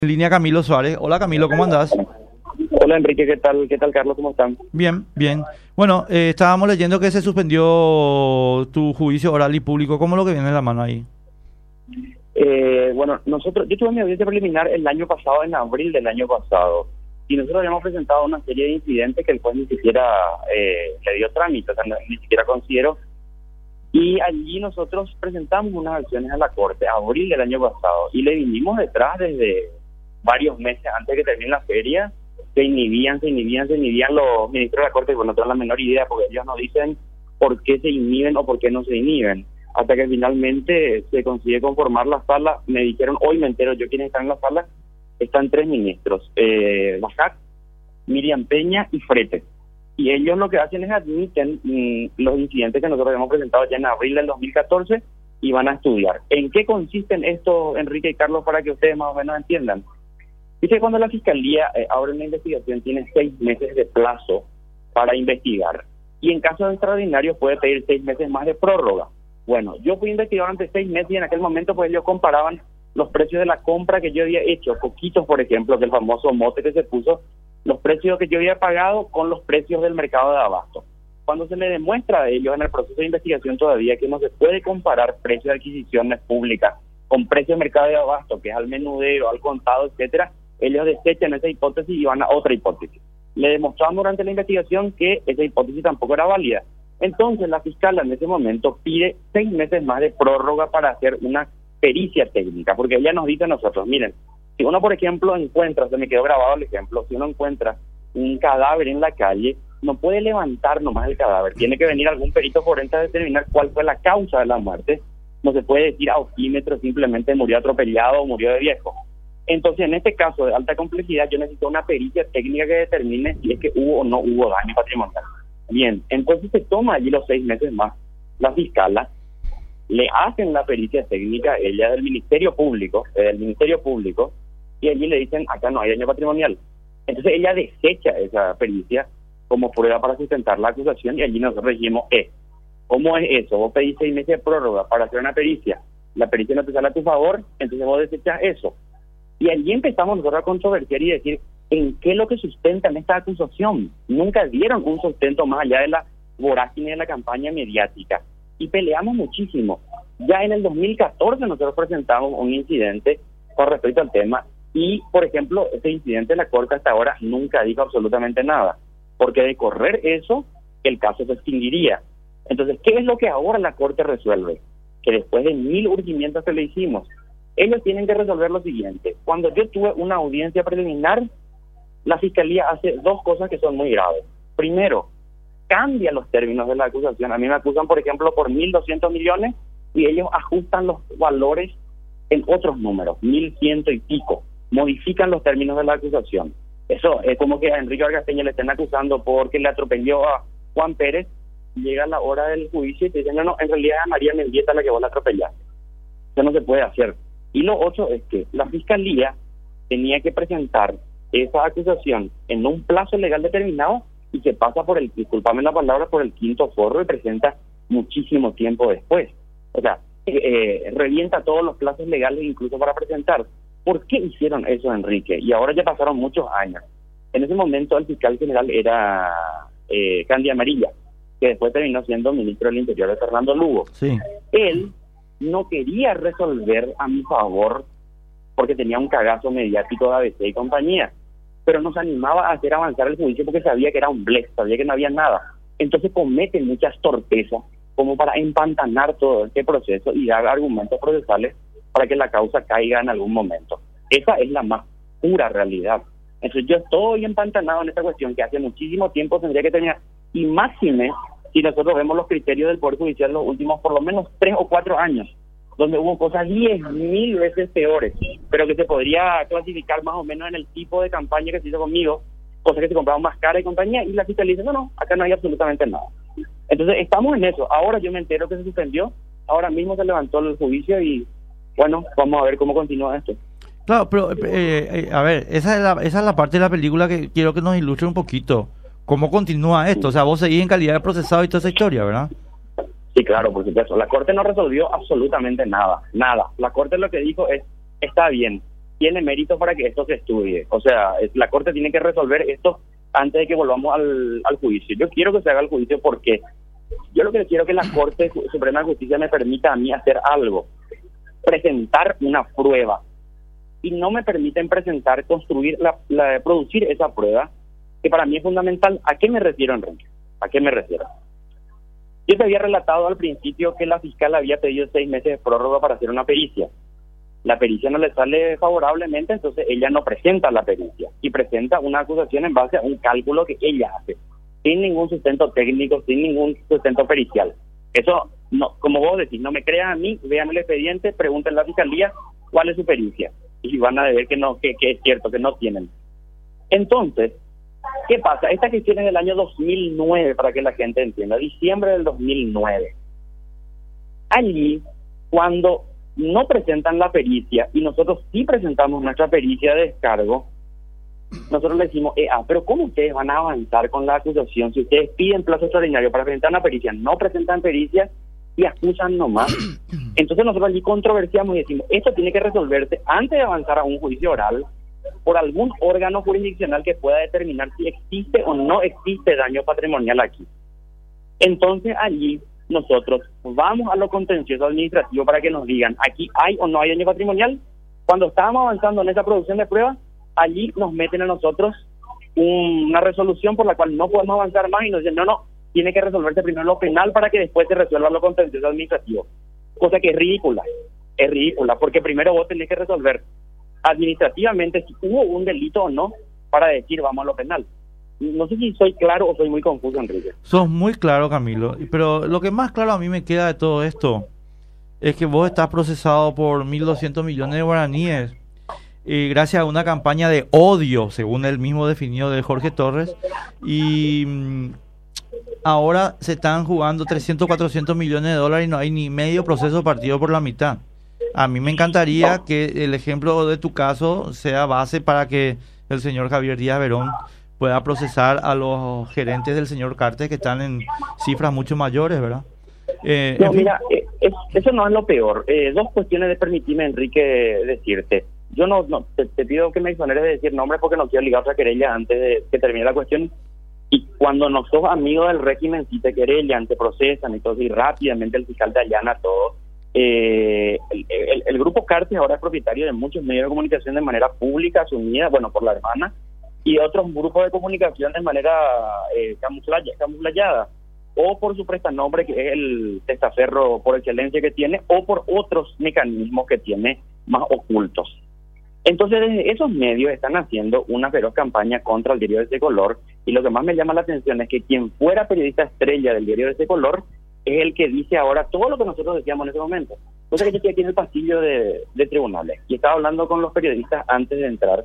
En línea Camilo Suárez. Hola Camilo, ¿cómo andás? Hola Enrique, ¿qué tal? ¿Qué tal Carlos? ¿Cómo están? Bien, bien. Bueno, estábamos leyendo que se suspendió tu juicio oral y público. ¿Cómo es lo que viene en la mano ahí? Yo tuve mi audiencia preliminar el año pasado, en abril del año pasado, y nosotros habíamos presentado una serie de incidentes que el juez ni siquiera le dio trámite, o sea, ni siquiera consideró. Y allí nosotros presentamos unas acciones a la Corte, abril del año pasado, y le vinimos detrás desde varios meses antes de que termine la feria. Se inhibían los ministros de la Corte, y bueno, no tengo la menor idea, porque ellos no dicen por qué se inhiben o por qué no se inhiben. Hasta que finalmente se consigue conformar la sala. Me dijeron, hoy me entero yo quiénes están en la sala, están 3 ministros, Bajac, Miriam Peña y Frete. Y ellos lo que hacen es admiten los incidentes que nosotros habíamos presentado ya en abril del 2014 y van a estudiar. ¿En qué consisten esto, Enrique y Carlos, para que ustedes más o menos entiendan? Dice, cuando la Fiscalía abre una investigación, tiene 6 meses de plazo para investigar. Y en casos extraordinarios puede pedir 6 meses más de prórroga. Bueno, yo fui investigado ante 6 meses y en aquel momento pues ellos comparaban los precios de la compra que yo había hecho, Coquitos, por ejemplo, que el famoso mote que se puso, los precios que yo había pagado con los precios del mercado de abasto. Cuando se le demuestra a ellos en el proceso de investigación todavía que no se puede comparar precios de adquisiciones públicas con precios de mercado de abasto, que es al menudeo, al contado, etcétera, ellos desechan esa hipótesis y van a otra hipótesis. Le demostramos durante la investigación que esa hipótesis tampoco era válida. Entonces la fiscal en ese momento pide 6 meses más de prórroga para hacer una pericia técnica, porque ella nos dice a nosotros, miren, si uno por ejemplo encuentra, se me quedó grabado el ejemplo, si uno encuentra un cadáver en la calle, no puede levantar nomás el cadáver, tiene que venir algún perito forense a determinar cuál fue la causa de la muerte. No se puede decir a ojímetro simplemente murió atropellado o murió de viejo. Entonces, en este caso de alta complejidad, yo necesito una pericia técnica que determine si es que hubo o no hubo daño patrimonial. Bien, entonces se toma allí los 6 meses más. La fiscala le hacen la pericia técnica, ella del Ministerio Público, y allí le dicen, acá no hay daño patrimonial. Entonces ella desecha esa pericia como prueba para sustentar la acusación, y allí nosotros dijimos, ¿cómo es eso? Vos pedís 6 meses de prórroga para hacer una pericia, la pericia no te sale a tu favor, entonces vos desechas eso. Y allí empezamos nosotros a controversiar y decir, ¿en qué es lo que sustentan esta acusación? Nunca dieron un sustento más allá de la vorágine de la campaña mediática. Y peleamos muchísimo. Ya en el 2014 nosotros presentamos un incidente con respecto al tema y, por ejemplo, ese incidente la Corte hasta ahora nunca dijo absolutamente nada, porque de correr eso, el caso se extinguiría. Entonces, ¿qué es lo que ahora la Corte resuelve? Que después de 1000 urgimientos que le hicimos, ellos tienen que resolver lo siguiente. Cuando yo tuve una audiencia preliminar, la Fiscalía hace 2 cosas que son muy graves. Primero, cambia los términos de la acusación. A mí me acusan, por ejemplo, por 1.200 millones y ellos ajustan los valores en otros números, 1.100 y pico. Modifican los términos de la acusación. Eso es como que a Enrique Vargas Peña le estén acusando porque le atropelló a Juan Pérez. Llega la hora del juicio y te dicen, no, en realidad es María Mendieta la que vos la atropellaste. Eso no se puede hacer. Y lo otro es que la Fiscalía tenía que presentar esa acusación en un plazo legal determinado y que pasa por el, discúlpame la palabra, por el 5º forro y presenta muchísimo tiempo después. O sea, revienta todos los plazos legales incluso para presentar. ¿Por qué hicieron eso, Enrique? Y ahora ya pasaron muchos años. En ese momento el fiscal general era Candy Amarilla, que después terminó siendo ministro del Interior de Fernando Lugo. Sí. Él no quería resolver a mi favor porque tenía un cagazo mediático de ABC y compañía, pero nos animaba a hacer avanzar el juicio porque sabía que era un blef, sabía que no había nada. Entonces cometen muchas torpezas como para empantanar todo este proceso y dar argumentos procesales para que la causa caiga en algún momento. Esa es la más pura realidad. Entonces yo estoy empantanado en esta cuestión que hace muchísimo tiempo tendría que terminar, y máxime si nosotros vemos los criterios del Poder Judicial los últimos por lo menos 3 o 4 años, donde hubo cosas 10.000 veces peores, pero que se podría clasificar más o menos en el tipo de campaña que se hizo conmigo, cosas que se compraban más caras y compañía, y la fiscalía dice, no, acá no hay absolutamente nada. Entonces estamos en eso. Ahora yo me entero que se suspendió, ahora mismo se levantó el juicio y bueno, vamos a ver cómo continúa esto. Claro, pero a ver, esa es la parte de la película que quiero que nos ilustre un poquito. ¿Cómo continúa esto? O sea, vos seguís en calidad de procesado y toda esa historia, ¿verdad? Sí, claro, por supuesto. La Corte no resolvió absolutamente nada. La Corte lo que dijo es, está bien, tiene mérito para que esto se estudie. O sea, la Corte tiene que resolver esto antes de que volvamos al juicio. Yo quiero que se haga el juicio porque yo lo que quiero es que la Corte Suprema de Justicia me permita a mí hacer algo, presentar una prueba, y no me permiten presentar, construir, producir esa prueba, que para mí es fundamental. ¿A qué me refiero, Enrique? ¿A qué me refiero? Yo te había relatado al principio que la fiscal había pedido 6 meses de prórroga para hacer una pericia. La pericia no le sale favorablemente, entonces ella no presenta la pericia y presenta una acusación en base a un cálculo que ella hace, sin ningún sustento técnico, sin ningún sustento pericial. Eso, no, como vos decís, no me crean a mí, vean el expediente, pregunten a la fiscalía cuál es su pericia y van a ver que no, que es cierto, que no tienen. Entonces, ¿qué pasa? Esta cuestión es del año 2009, para que la gente entienda, diciembre del 2009. Allí, cuando no presentan la pericia y nosotros sí presentamos nuestra pericia de descargo, nosotros le decimos, pero ¿cómo ustedes van a avanzar con la acusación si ustedes piden plazo extraordinario para presentar una pericia, no presentan pericia y acusan nomás? Entonces nosotros allí controversiamos y decimos, esto tiene que resolverse antes de avanzar a un juicio oral por algún órgano jurisdiccional que pueda determinar si existe o no existe daño patrimonial aquí. Entonces allí nosotros vamos a lo contencioso administrativo para que nos digan, aquí hay o no hay daño patrimonial. Cuando estábamos avanzando en esa producción de pruebas, allí nos meten a nosotros una resolución por la cual no podemos avanzar más y nos dicen, no, tiene que resolverse primero lo penal para que después se resuelva lo contencioso administrativo. Cosa que es ridícula, porque primero vos tenés que resolver administrativamente si hubo un delito o no para decir vamos a lo penal. No sé si soy claro o soy muy confuso, Enrique. Sos muy claro, Camilo, pero lo que más claro a mí me queda de todo esto es que vos estás procesado por 1.200 millones de guaraníes gracias a una campaña de odio, según él mismo definió, de Jorge Torres, y ahora se están jugando 300, 400 millones de dólares y no hay ni medio proceso partido por la mitad. A mí me encantaría que el ejemplo de tu caso sea base para que el señor Javier Díaz Verón pueda procesar a los gerentes del señor Cartes, que están en cifras mucho mayores, ¿verdad? Mira, eso no es lo peor. Dos cuestiones de permitirme, Enrique, decirte. Yo no te pido que me exoneres de decir nombres porque no quiero ligar otra querella antes de que termine la cuestión. Y cuando no sos amigo del régimen, si te querellan, te procesan y todo, y rápidamente el fiscal te allana todo. El grupo Cartes ahora es propietario de muchos medios de comunicación de manera pública, asumida, por la hermana, y otros grupos de comunicación de manera camuflada, o por su prestanombre, que es el testaferro por excelencia que tiene, o por otros mecanismos que tiene más ocultos. Entonces, desde esos medios están haciendo una feroz campaña contra el diario de ese color, y lo que más me llama la atención es que quien fuera periodista estrella del diario de ese color es el que dice ahora todo lo que nosotros decíamos en ese momento. Entonces, que yo estoy aquí en el pasillo de tribunales y estaba hablando con los periodistas antes de entrar,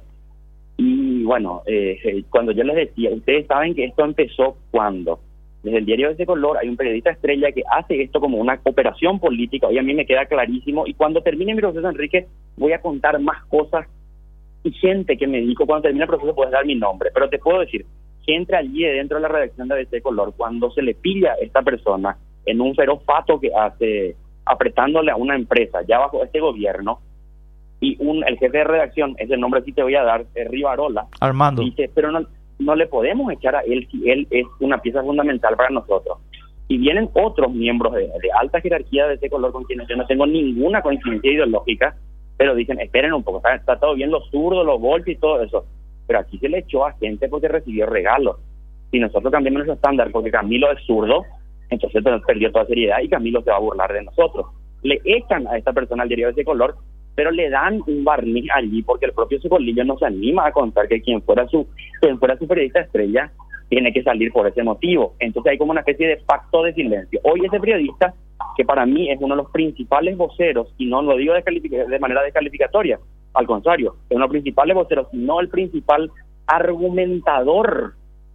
y cuando yo les decía, ustedes saben que esto empezó cuando desde el diario de ese color hay un periodista estrella que hace esto como una operación política, y a mí me queda clarísimo, y cuando termine mi proceso, Enrique, voy a contar más cosas, y gente que me dijo, cuando termine el proceso puedes dar mi nombre, pero te puedo decir, gente allí dentro de la redacción de ABC Color, cuando se le pilla a esta persona en un feroz fato que hace, apretándole a una empresa ya bajo este gobierno, y el jefe de redacción, ese nombre sí te voy a dar, es Rivarola, Armando, dice, pero no le podemos echar a él si él es una pieza fundamental para nosotros. Y vienen otros miembros de alta jerarquía de ese color con quienes yo no tengo ninguna coincidencia ideológica, pero dicen, esperen un poco, está todo bien los zurdos, los golpes y todo eso, pero aquí se le echó a gente porque recibió regalos. Si nosotros cambiamos nuestro estándar porque Camilo es zurdo, entonces perdió toda seriedad y Camilo se va a burlar de nosotros. Le echan a esta persona al diario de ese color, pero le dan un barniz allí porque el propio Socolillo no se anima a contar que quien fuera su periodista estrella tiene que salir por ese motivo. Entonces hay como una especie de pacto de silencio. Hoy ese periodista, que para mí es uno de los principales voceros, y no lo digo de manera descalificatoria, al contrario, es uno de los principales voceros, no el principal argumentador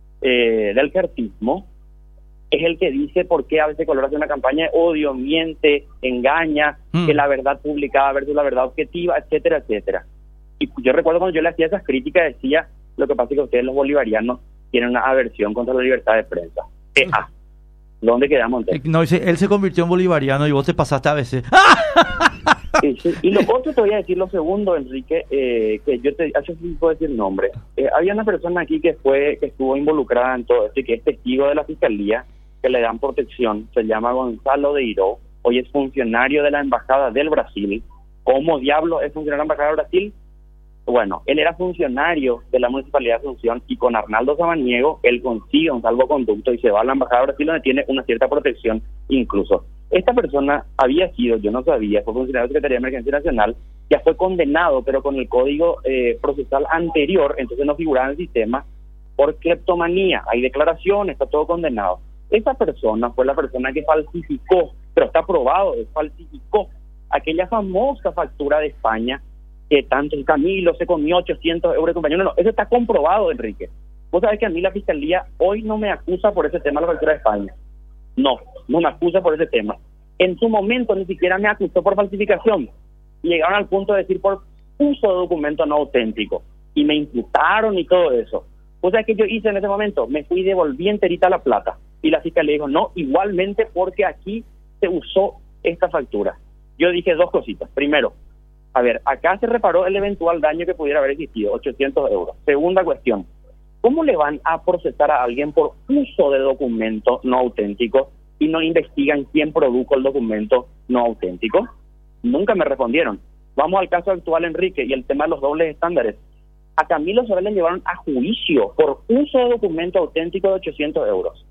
del cartismo, es el que dice por qué ABC Color hace una campaña de odio, miente, engaña, que la verdad publicada versus la verdad objetiva, etcétera, etcétera. Y yo recuerdo cuando yo le hacía esas críticas, decía, lo que pasa es que ustedes los bolivarianos tienen una aversión contra la libertad de prensa. ¿Dónde quedamos entonces? No, dice, él se convirtió en bolivariano y vos te pasaste a veces. Sí. Y lo otro te voy a decir lo segundo, Enrique, que yo te sí puedo decir el nombre. Había una persona aquí que estuvo involucrada en todo esto y que es testigo de la fiscalía, que le dan protección, se llama Gonzalo de Hiró, hoy es funcionario de la Embajada del Brasil. ¿Cómo diablo es funcionario de la Embajada del Brasil? Bueno, él era funcionario de la Municipalidad de Asunción y con Arnaldo Samaniego él consigue un salvoconducto y se va a la Embajada de Brasil donde tiene una cierta protección incluso. Esta persona había sido, yo no sabía, fue funcionario de la Secretaría de Emergencia Nacional, ya fue condenado, pero con el código procesal anterior, entonces no figuraba en el sistema, por cleptomanía. Hay declaraciones, está todo condenado. Esa persona fue la persona que falsificó, pero está probado, falsificó aquella famosa factura de España que tanto el Camilo se comió 800 euros, compañero. No, eso está comprobado, Enrique. Vos sabés que a mí la Fiscalía hoy no me acusa por ese tema de la factura de España. No me acusa por ese tema. En su momento ni siquiera me acusó por falsificación. Llegaron al punto de decir por uso de documento no auténtico. Y me imputaron y todo eso. Vos sabés que yo hice en ese momento, me fui y devolví enterita la plata. Y la Fiscalía dijo, no, igualmente porque aquí se usó esta factura. Yo dije dos cositas. Primero, a ver, acá se reparó el eventual daño que pudiera haber existido, 800 euros. Segunda cuestión, ¿cómo le van a procesar a alguien por uso de documento no auténtico y no investigan quién produjo el documento no auténtico? Nunca me respondieron. Vamos al caso actual, Enrique, y el tema de los dobles estándares. A Camilo Soler le llevaron a juicio por uso de documento auténtico de 800 euros.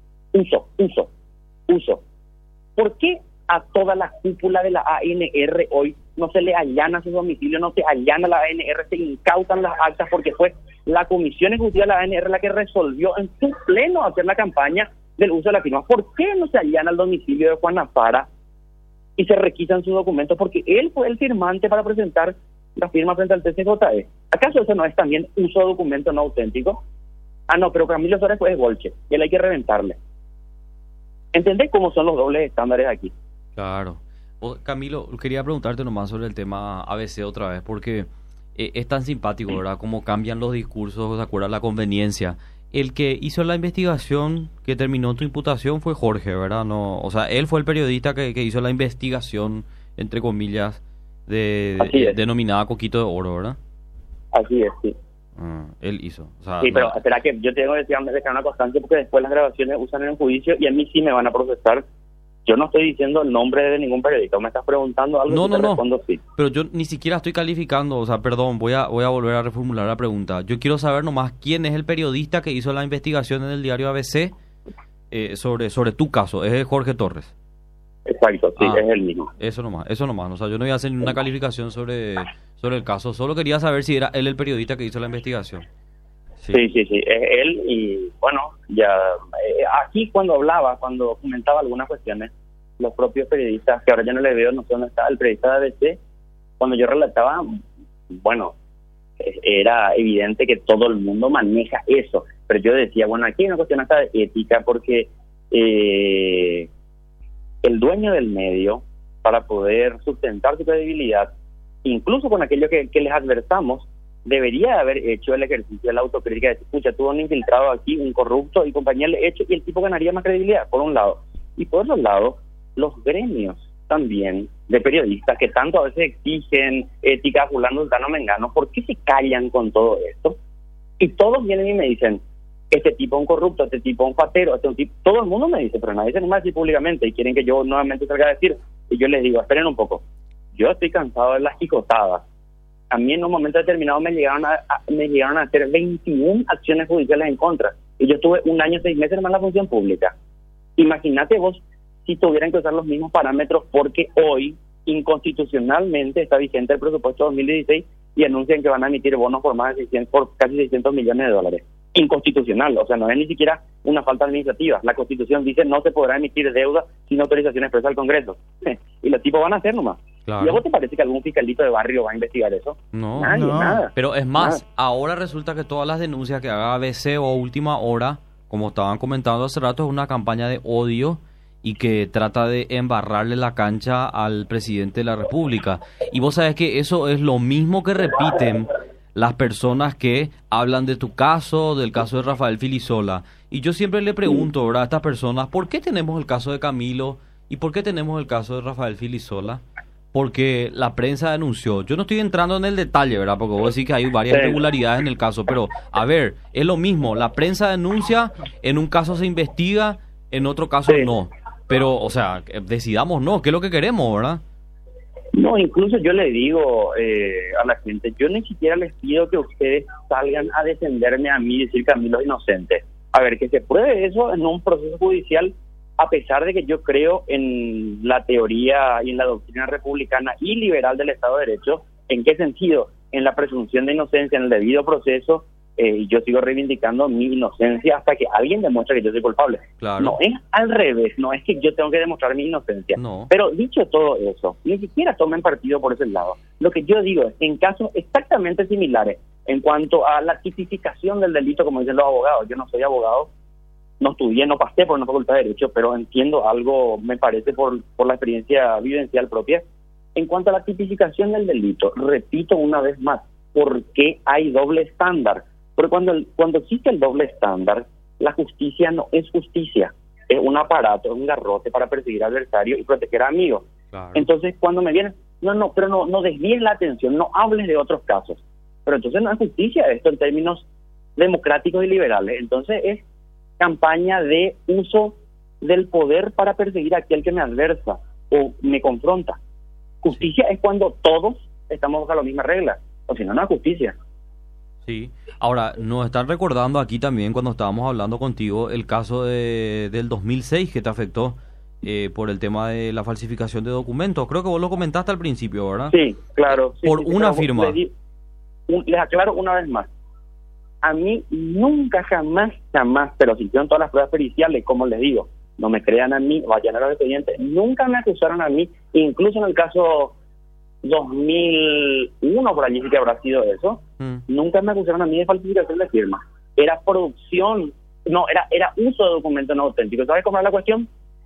Uso. ¿Por qué a toda la cúpula de la ANR hoy no se le allana su domicilio, no se allana la ANR, se incautan las actas? Porque fue la Comisión Ejecutiva de la ANR la que resolvió en su pleno hacer la campaña del uso de la firma. ¿Por qué no se allana el domicilio de Juan Azara y se requisan sus documentos? Porque él fue el firmante para presentar la firma frente al TCJE. ¿Acaso eso no es también uso de documento no auténtico? Ah, no, pero Camilo Soler fue bolche, y él hay que reventarle. ¿Entendés cómo son los dobles estándares aquí? Claro. Camilo, quería preguntarte nomás sobre el tema ABC otra vez, porque es tan simpático, ¿verdad? Cómo cambian los discursos, ¿se acuerdan? La conveniencia. El que hizo la investigación que terminó tu imputación fue Jorge, ¿verdad? No, o sea, él fue el periodista que hizo la investigación, entre comillas, denominada Coquito de Oro, ¿verdad? Así es, sí. Él hizo. O sea, sí, pero espera que yo tengo que dejar una constancia porque después las grabaciones usan en el juicio y a mí sí me van a procesar. Yo no estoy diciendo el nombre de ningún periodista. Me estás preguntando algo y te respondo sí. Pero yo ni siquiera estoy calificando. O sea, perdón, voy a volver a reformular la pregunta. Yo quiero saber nomás quién es el periodista que hizo la investigación en el diario ABC sobre tu caso. Es Jorge Torres. Exacto, sí, es el mismo. Eso nomás. O sea, yo no voy a hacer ninguna calificación sobre el caso. Solo quería saber si era él el periodista que hizo la investigación. Sí, es él. Y bueno, ya aquí cuando comentaba algunas cuestiones, los propios periodistas, que ahora ya no le veo, no sé dónde está, el periodista de ABC, cuando yo relataba, bueno, era evidente que todo el mundo maneja eso, pero yo decía, bueno, aquí hay una cuestión hasta de ética, porque el dueño del medio, para poder sustentar su credibilidad, incluso con aquello que les advertamos, debería haber hecho el ejercicio de la autocrítica de decir, escucha, tuvo un infiltrado aquí, un corrupto y compañía le he hecho, y el tipo ganaría más credibilidad, por un lado. Y por otro lado, los gremios también de periodistas que tanto a veces exigen ética, fulano, sultano, mengano, ¿por qué se callan con todo esto? Y todos vienen y me dicen, este tipo es un corrupto, este tipo es un fatero, este es un tipo... Todo el mundo me dice, pero nadie se anima a decir públicamente y quieren que yo nuevamente salga a decir. Y yo les digo, esperen un poco, yo estoy cansado de las chicotadas. A mí en un momento determinado me llegaron a hacer 21 acciones judiciales en contra. Y yo estuve 1 año, 6 meses en la función pública. Imagínate vos si tuvieran que usar los mismos parámetros, porque hoy inconstitucionalmente está vigente el presupuesto 2016 y anuncian que van a emitir bonos por por casi 600 millones de dólares. Inconstitucional, o sea, no es ni siquiera una falta administrativa. La Constitución dice no se podrá emitir deuda sin autorización expresa al Congreso. Y los tipos van a hacer nomás. Claro. ¿Y a vos te parece que algún fiscalito de barrio va a investigar eso? No, nadie, nada. Pero es más, ahora resulta que todas las denuncias que haga ABC o Última Hora, como estaban comentando hace rato, es una campaña de odio y que trata de embarrarle la cancha al presidente de la República. Y vos sabés que eso es lo mismo que repiten las personas que hablan de tu caso, del caso de Rafael Filisola. Y yo siempre le pregunto, ¿verdad?, a estas personas, ¿por qué tenemos el caso de Camilo y por qué tenemos el caso de Rafael Filisola? Porque la prensa denunció. Yo no estoy entrando en el detalle, ¿verdad?, porque vos decís que hay varias irregularidades en el caso, pero a ver, es lo mismo, la prensa denuncia, en un caso se investiga, en otro caso no. Pero, o sea, decidamos no, ¿qué es lo que queremos, verdad? No, incluso yo le digo a la gente, yo ni siquiera les pido que ustedes salgan a defenderme a mí y decir que Camilo es inocente. A ver, que se pruebe eso en un proceso judicial, a pesar de que yo creo en la teoría y en la doctrina republicana y liberal del Estado de Derecho. ¿En qué sentido? En la presunción de inocencia, en el debido proceso. Yo sigo reivindicando mi inocencia hasta que alguien demuestre que yo soy culpable. Claro. No es al revés, no es que yo tengo que demostrar mi inocencia. No. Pero dicho todo eso, ni siquiera tomen partido por ese lado. Lo que yo digo es, en casos exactamente similares, en cuanto a la tipificación del delito, como dicen los abogados, yo no soy abogado, no estudié, no pasé por una facultad de Derecho, pero entiendo algo, me parece, por la experiencia vivencial propia. En cuanto a la tipificación del delito, repito una vez más, ¿por qué hay doble estándar? Porque cuando existe el doble estándar, la justicia no es justicia, es un aparato, es un garrote para perseguir adversarios y proteger a amigos. Claro. Entonces, cuando me vienen, no desvíes la atención, no hables de otros casos. Pero entonces no es justicia esto en términos democráticos y liberales. Entonces es campaña de uso del poder para perseguir a aquel que me adversa o me confronta. Justicia es cuando todos estamos bajo la misma regla, o si no, no es justicia. Sí. Ahora, nos están recordando aquí también, cuando estábamos hablando contigo, el caso del 2006 que te afectó por el tema de la falsificación de documentos. Creo que vos lo comentaste al principio, ¿verdad? Sí, claro. Sí, por una firma. Les aclaro una vez más. A mí nunca, jamás, pero si hicieron todas las pruebas periciales, como les digo, no me crean a mí, vayan a los expedientes, nunca me acusaron a mí, incluso en el caso 2001, por allí sí que habrá sido eso, nunca me acusaron a mí de falsificación de firma. Era producción, no, era uso de documentos no auténticos. ¿Sabes cómo era la cuestión?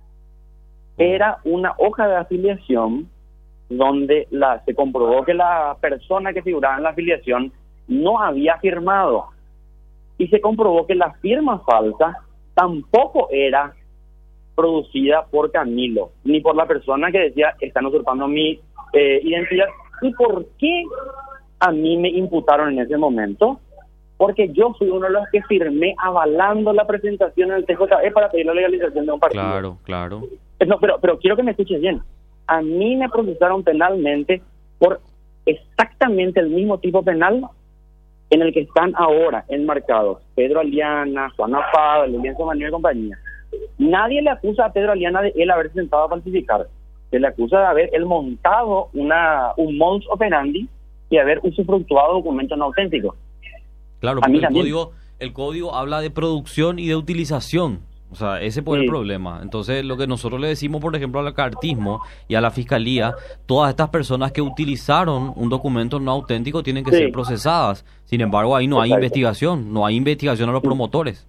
Era una hoja de afiliación donde se comprobó que la persona que figuraba en la afiliación no había firmado, y se comprobó que la firma falsa tampoco era producida por Camilo, ni por la persona que decía están usurpando mi identidad. ¿Y por qué a mí me imputaron en ese momento? Porque yo fui uno de los que firmé avalando la presentación en el TJE para pedir la legalización de un partido. Claro. No, pero quiero que me escuches bien. A mí me procesaron penalmente por exactamente el mismo tipo penal en el que están ahora enmarcados Pedro Aliana, Juana Pablo, Lienzo Manuel y compañía. Nadie le acusa a Pedro Aliana de él haberse sentado a falsificar. Se le acusa de haber él montado un modus operandi y haber usufructuado documentos no auténticos. Claro, porque el código habla de producción y de utilización. O sea, ese puede ser el problema. Entonces, lo que nosotros le decimos, por ejemplo, al cartismo y a la fiscalía, todas estas personas que utilizaron un documento no auténtico tienen que ser procesadas. Sin embargo, ahí no hay investigación, no hay investigación a los promotores.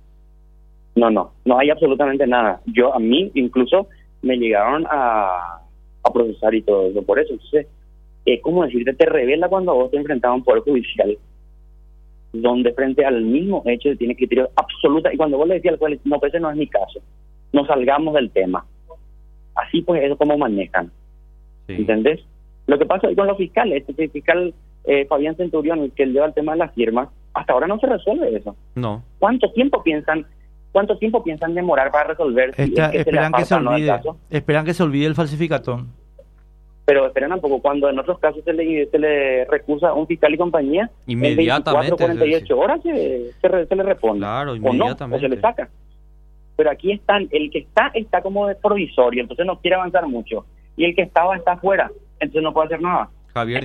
No hay absolutamente nada. A mí incluso me llegaron a procesar y todo eso. Por eso, entonces, ¿cómo decirte? Te revela cuando vos te enfrentas a un poder judicial donde frente al mismo hecho tiene criterio absoluta, y cuando vos le decías al juez, no, pues ese no es mi caso, no salgamos del tema. Así pues, eso como manejan. ¿Entendés? Lo que pasa con los fiscales, el fiscal Fabián Centurión, que lleva el tema de las firmas, hasta ahora no se resuelve eso. No. ¿Cuánto tiempo piensan demorar para resolver? Esperan que se olvide el falsificatón. Pero esperan un poco, cuando en otros casos se le recusa a un fiscal y compañía, inmediatamente, en 24 48 horas se le responde. Claro, inmediatamente. O se le saca. Pero aquí el que está como de provisorio, entonces no quiere avanzar mucho. Y el que está afuera, entonces no puede hacer nada. Javier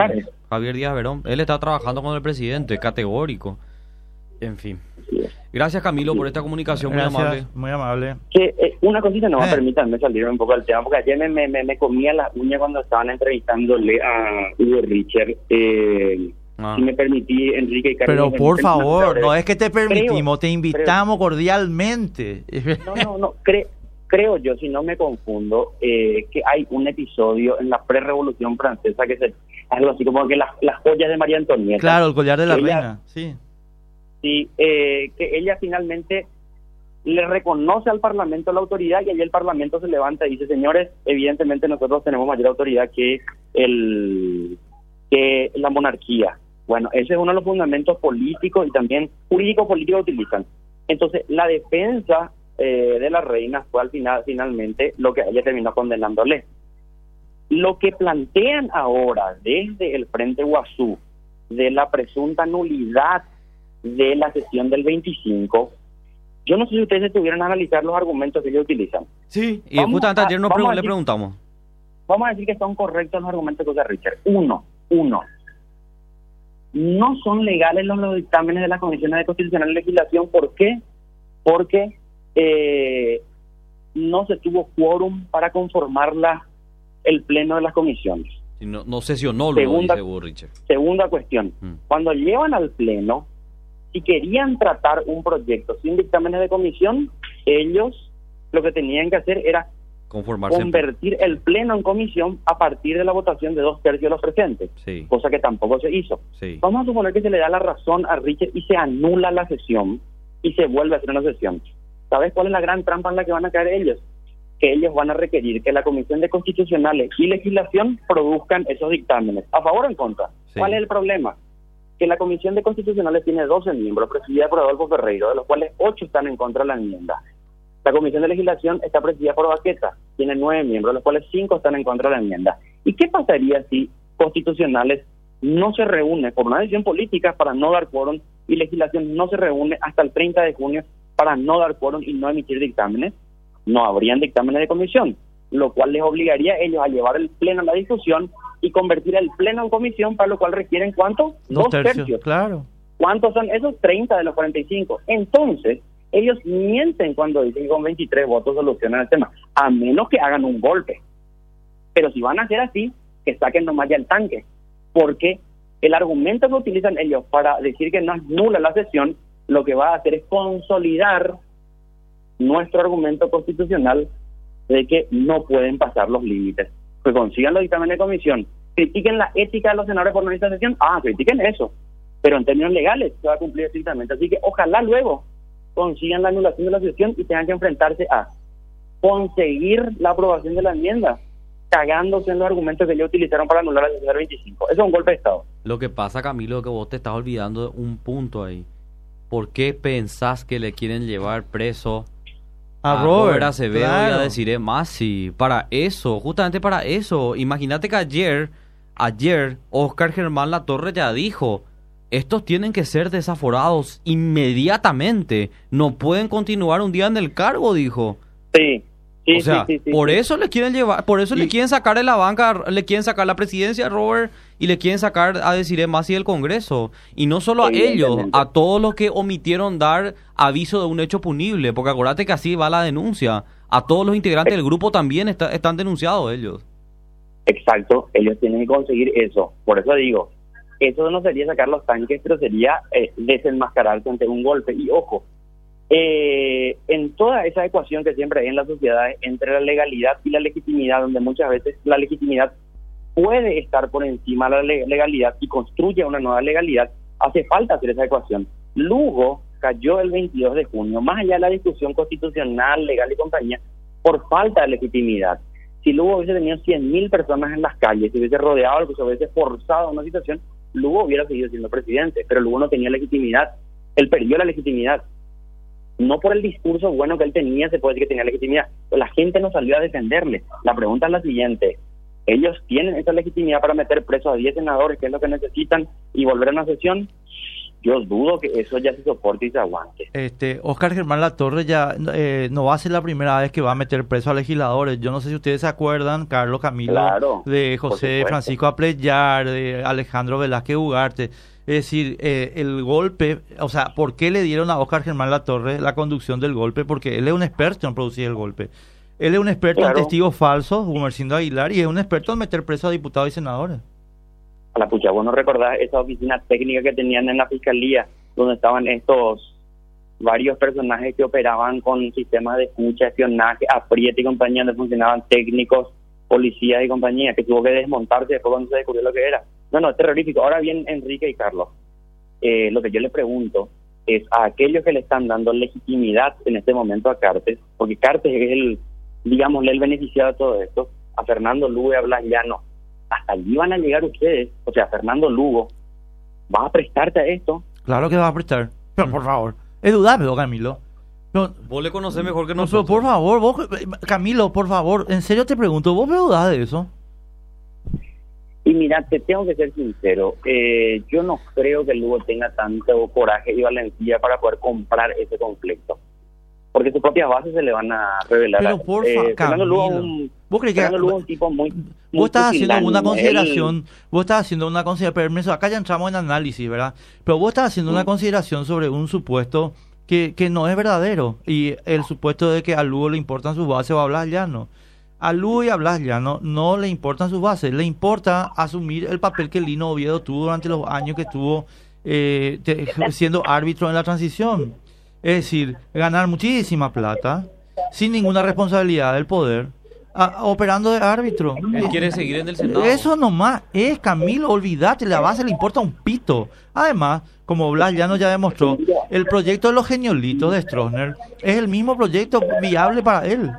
Díaz Verón, él está trabajando con el presidente, categórico. En fin. Gracias, Camilo, por esta comunicación. Muy amable. Una cosita, no permítanme salirme un poco del tema, porque ayer me comía la uña cuando estaban entrevistándole a Hugo Richard. Si me permití, Enrique y Carlos. Pero por favor, no es que te permitimos, te invitamos cordialmente. No, creo yo, si no me confundo, que hay un episodio en la pre-revolución francesa que algo así como que las joyas de María Antonieta. Claro, el collar de la Ella- reina, sí. Sí, que ella finalmente le reconoce al Parlamento la autoridad y allí el Parlamento se levanta y dice, señores, evidentemente nosotros tenemos mayor autoridad que la monarquía. Bueno, ese es uno de los fundamentos políticos y también jurídico-políticos que utilizan. Entonces, la defensa de la reina fue al final, finalmente, lo que ella terminó condenándole. Lo que plantean ahora desde el Frente Guazú de la presunta nulidad de la sesión del 25, yo no sé si ustedes estuvieron a analizar los argumentos que ellos utilizan. Sí, y Vamos justamente ayer vamos a le decir- preguntamos. Vamos a decir que son correctos los argumentos que usa Richard. Uno, no son legales los dictámenes de las comisiones de Constitucional y Legislación. ¿Por qué? Porque no se tuvo quórum para conformar el pleno de las comisiones. Si no sesionó, luego Segunda- dice Burrich. Segunda cuestión, cuando llevan al pleno, si querían tratar un proyecto sin dictámenes de comisión, ellos lo que tenían que hacer era Conformarse. convertir el pleno en comisión a partir de la votación de 2/3 de los presentes, Sí, cosa que tampoco se hizo. sí. Vamos a suponer que se le da la razón a Richard y se anula la sesión y se vuelve a hacer una sesión. ¿Sabes cuál es la gran trampa en la que van a caer ellos? Que ellos van a requerir que la Comisión de Constitucionales y Legislación produzcan esos dictámenes. ¿A favor o en contra? Sí. ¿Cuál es el problema? Que la Comisión de Constitucionales tiene 12 miembros, presidida por Adolfo Ferreiro, de los cuales 8 están en contra de la enmienda. La Comisión de Legislación está presidida por Baqueta, tiene 9 miembros, de los cuales 5 están en contra de la enmienda. ¿Y qué pasaría si Constitucionales no se reúne por una decisión política para no dar quórum y Legislación no se reúne hasta el 30 de junio para no dar quórum y no emitir dictámenes? No habrían dictámenes de comisión, lo cual les obligaría a ellos a llevar el pleno a la discusión y convertir el pleno en comisión, para lo cual requieren ¿cuánto? 2/3. Claro. ¿Cuántos son esos? 30 de los 45. Entonces, ellos mienten cuando dicen que con 23 votos solucionan el tema, a menos que hagan un golpe. Pero si van a hacer así, que saquen nomás ya el tanque, porque el argumento que utilizan ellos para decir que no es nula la sesión, lo que va a hacer es consolidar nuestro argumento constitucional de que no pueden pasar los límites. Que consigan los dictámenes de comisión, critiquen la ética de los senadores por no ir a esta sesión, critiquen eso, pero en términos legales se va a cumplir estrictamente. Así que ojalá luego consigan la anulación de la sesión y tengan que enfrentarse a conseguir la aprobación de la enmienda, cagándose en los argumentos que ellos utilizaron para anular la sesión del 25. Eso es un golpe de Estado. Lo que pasa, Camilo, es que vos te estás olvidando de un punto ahí. ¿Por qué pensás que le quieren llevar preso A Robert Acevedo y claro. a Desiree Masi? Para eso, justamente para eso. Imagínate que ayer Óscar Germán Latorre ya dijo, estos tienen que ser desaforados inmediatamente. No pueden continuar un día en el cargo, dijo. Sí. O sea, por eso le quieren llevar, por eso le quieren sacar de la banca, le quieren sacar la presidencia a Robert y le quieren sacar a Desiree Masi del Congreso. Y no solo a ellos, a todos los que omitieron dar aviso de un hecho punible, porque acuérdate que así va la denuncia. A todos los integrantes del grupo también están denunciados ellos. Exacto, ellos tienen que conseguir eso. Por eso digo, eso no sería sacar los tanques, pero sería desenmascararse ante un golpe. Y ojo, en toda esa ecuación que siempre hay en la sociedad entre la legalidad y la legitimidad, donde muchas veces la legitimidad puede estar por encima de la legalidad y construye una nueva legalidad, hace falta hacer esa ecuación. Lugo cayó el 22 de junio, más allá de la discusión constitucional, legal y compañía, por falta de legitimidad. Si Lugo hubiese tenido 100.000 personas en las calles, si hubiese rodeado, se hubiese forzado una situación, Lugo hubiera seguido siendo presidente, pero Lugo no tenía legitimidad. Él perdió la legitimidad. No por el discurso bueno que él tenía se puede decir que tenía legitimidad. La gente no salió a defenderle. La pregunta es la siguiente. ¿Ellos tienen esa legitimidad para meter presos a 10 senadores, que es lo que necesitan, y volver a una sesión? Yo dudo que eso ya se soporte y se aguante. Óscar Germán Latorre ya no va a ser la primera vez que va a meter preso a legisladores. Yo no sé si ustedes se acuerdan, Carlos, Camilo, claro, de José Francisco Apreyar, de Alejandro Velázquez Ugarte. Es decir, el golpe, o sea, ¿por qué le dieron a Óscar Germán Latorre la conducción del golpe? Porque él es un experto en producir el golpe. Él es un experto en testigos falsos, Gumersindo Aguilar, y es un experto en meter preso a diputados y senadores. A la pucha, vos no recordás esa oficina técnica que tenían en la fiscalía, donde estaban estos varios personajes que operaban con sistemas de escucha, espionaje, apriete y compañía, donde funcionaban técnicos, policías y compañía, que tuvo que desmontarse después cuando se descubrió lo que era. No, es terrorífico. Ahora bien, Enrique y Carlos, lo que yo le pregunto es a aquellos que le están dando legitimidad en este momento a Cartes, porque Cartes es el beneficiado de todo esto, a Fernando Lugo y a Blas Llano. Hasta allí van a llegar ustedes, o sea, Fernando Lugo, ¿vas a prestarte a esto? Claro que va a prestar. Pero por favor, es dudable, Camilo. No, Vos le conocés mejor que no, nosotros. pero por favor, vos, Camilo, por favor, en serio te pregunto, ¿vos me dudás de eso? Y mira, te tengo que ser sincero, yo no creo que Lugo tenga tanto coraje y valentía para poder comprar ese conflicto, porque sus propias bases se le van a revelar. Pero porfa, Fernando Lugo ¿vos crees que Fernando Lugo es un tipo muy vos estás haciendo pusilánime? una consideración, vos estás haciendo una consideración, permiso, acá ya entramos en análisis, ¿verdad? Pero vos estás haciendo una consideración sobre un supuesto que no es verdadero, y el supuesto de que a Lugo le importan sus bases o a Blas Llano. A Lugo y a Blas Llano no le importan sus bases, le importa asumir el papel que Lino Oviedo tuvo durante los años que estuvo siendo árbitro en la transición. Es decir, ganar muchísima plata sin ninguna responsabilidad del poder, operando de árbitro. Él quiere seguir en el Senado. Eso nomás es, Camilo, olvídate, la base le importa un pito. Además, como Blas Llano ya demostró, el proyecto de los geniolitos de Stroessner es el mismo proyecto viable para él.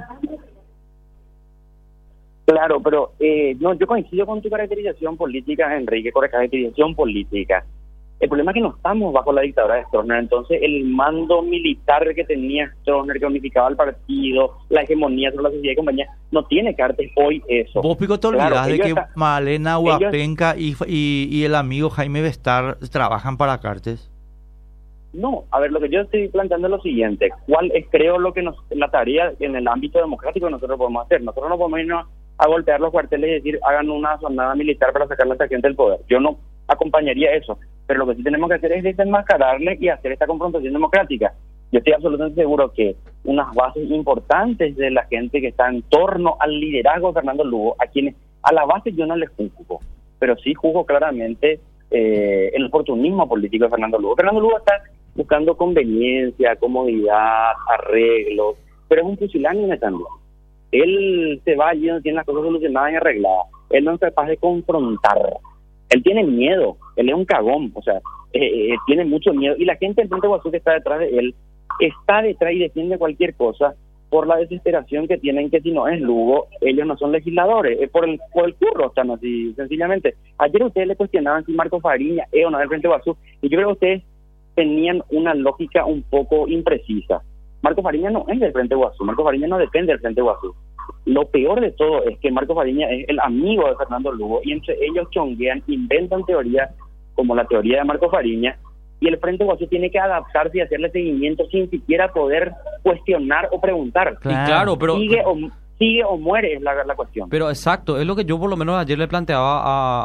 Claro, pero no, yo coincido con tu caracterización política, Enrique, con la caracterización política. El problema es que no estamos bajo la dictadura de Stroessner, entonces el mando militar que tenía Stroessner, que unificaba el partido, la hegemonía sobre la sociedad y compañía, no tiene Cartes hoy eso. Vos, Pico, te olvidás Claro, de que ellos Malena Huapenca y el amigo Jaime Bestar trabajan para Cartes. No, a ver, lo que yo estoy planteando es lo siguiente. ¿Cuál es, creo, la tarea en el ámbito democrático que nosotros podemos hacer? Nosotros no podemos irnos a golpear los cuarteles y decir, hagan una jornada militar para sacar a esta gente del poder. Yo no acompañaría eso, pero lo que sí tenemos que hacer es desenmascararle y hacer esta confrontación democrática. Yo estoy absolutamente seguro que unas bases importantes de la gente que está en torno al liderazgo de Fernando Lugo, a la base yo no les juzgo, pero sí juzgo claramente el oportunismo político de Fernando Lugo. Fernando Lugo está buscando conveniencia, comodidad, arreglos, pero es un pusilánime también. Él se va allí donde tiene las cosas solucionadas y arregladas. Él no es capaz de confrontar. Él tiene miedo. Él es un cagón. O sea, tiene mucho miedo. Y la gente del Frente Guazú que está detrás de él, está detrás y defiende cualquier cosa por la desesperación que tienen, que si no es Lugo, ellos no son legisladores. Por el curro están así, sencillamente. Ayer ustedes le cuestionaban si Marco Fariña es o no del Frente Guazú. Y yo creo que ustedes tenían una lógica un poco imprecisa. Marco Fariña no es del Frente Guazú, Marco Fariña no depende del Frente Guazú. Lo peor de todo es que Marco Fariña es el amigo de Fernando Lugo y entre ellos chonguean, inventan teorías como la teoría de Marco Fariña, y el Frente Guazú tiene que adaptarse y hacerle seguimiento sin siquiera poder cuestionar o preguntar. Claro. Y claro, pero sigue o muere es la cuestión. Pero exacto, es lo que yo por lo menos ayer le planteaba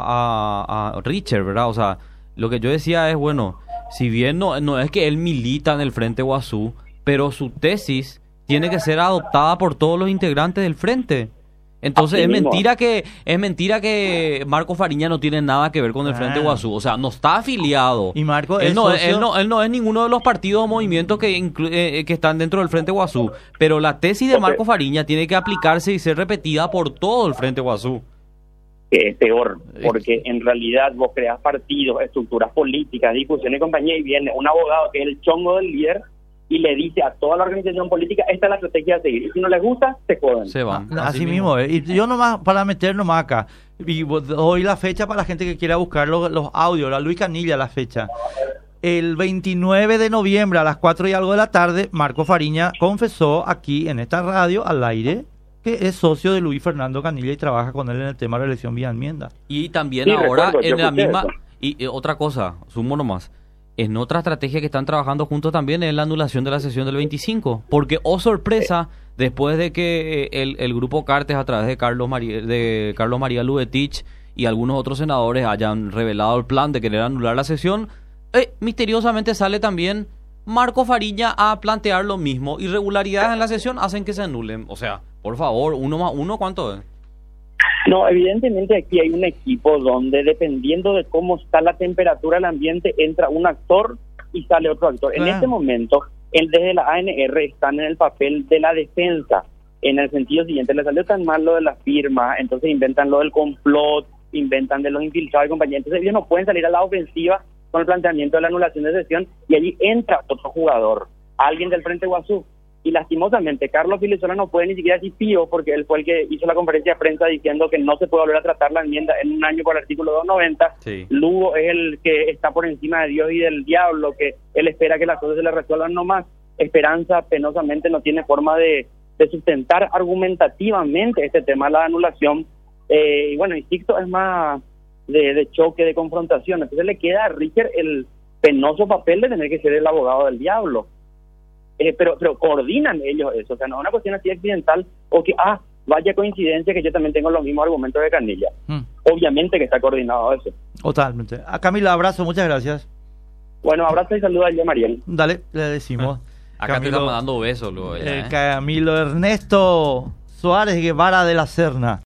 a Richard, ¿verdad? O sea, lo que yo decía es, bueno, si bien no es que él milita en el Frente Guazú, pero su tesis tiene que ser adoptada por todos los integrantes del frente. Entonces es mentira que Marco Fariña no tiene nada que ver con el Frente Guazú. O sea, no está afiliado. Y Marco él no es ninguno de los partidos o movimientos que están dentro del Frente Guazú. Pero la tesis de Marco Fariña tiene que aplicarse y ser repetida por todo el Frente Guazú. Que es peor, porque en realidad vos creas partidos, estructuras políticas, discusiones y compañía, y viene un abogado que es el chongo del líder y le dice a toda la organización política, esta es la estrategia a seguir, y si no les gusta, se joden. Se van. Así mismo. Y yo nomás, para meter nomás acá, y doy la fecha para la gente que quiera buscar los audios, la Luis Canilla, la fecha. El 29 de noviembre a las 4 y algo de la tarde, Marco Fariña confesó aquí en esta radio, al aire, que es socio de Luis Fernando Canilla y trabaja con él en el tema de la elección vía enmienda. Y también ahora en la misma... Y otra cosa, sumo nomás. En otra estrategia que están trabajando juntos también es la anulación de la sesión del 25. Porque, oh sorpresa, después de que el grupo Cartes, a través de Carlos María Lubetich y algunos otros senadores hayan revelado el plan de querer anular la sesión, misteriosamente sale también Marco Fariña a plantear lo mismo. Irregularidades en la sesión hacen que se anulen. O sea, por favor, 1 más 1, ¿cuánto es? No, evidentemente aquí hay un equipo donde, dependiendo de cómo está la temperatura del ambiente, entra un actor y sale otro actor. En este momento, desde la ANR están en el papel de la defensa, en el sentido siguiente: le salió tan mal lo de la firma, entonces inventan lo del complot, inventan de los infiltrados y compañía. Entonces ellos no pueden salir a la ofensiva con el planteamiento de la anulación de sesión y allí entra otro jugador, alguien del Frente Guazú. Y lastimosamente Carlos Filisola no puede ni siquiera decir pío porque él fue el que hizo la conferencia de prensa diciendo que no se puede volver a tratar la enmienda en un año por el artículo 290. Sí. Lugo es el que está por encima de Dios y del diablo, que él espera que las cosas se le resuelvan nomás. Esperanza penosamente no tiene forma de sustentar argumentativamente este tema de la anulación. Y bueno, y Sixto es más de choque, de confrontación. Entonces le queda a Richard el penoso papel de tener que ser el abogado del diablo. Pero coordinan ellos eso, o sea, no es una cuestión así accidental o que, vaya coincidencia que yo también tengo los mismos argumentos de Canilla. Obviamente que está coordinado eso. Totalmente. A Camilo, abrazo, muchas gracias. Bueno, abrazo y saludos a Mariel. Dale, le decimos. Acá Camilo, te está mandando besos luego. Camilo Ernesto Suárez Guevara de la Serna.